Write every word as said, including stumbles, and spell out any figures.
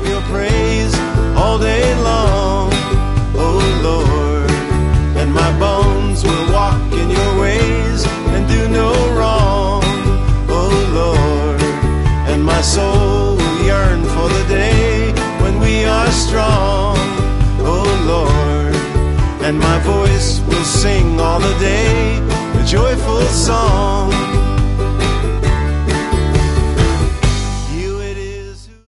your praise all day long, oh Lord. And my bones will walk in your ways and do no wrong, oh Lord. And my soul will yearn for the day when we are strong, oh Lord. And my voice will sing all the day a joyful song,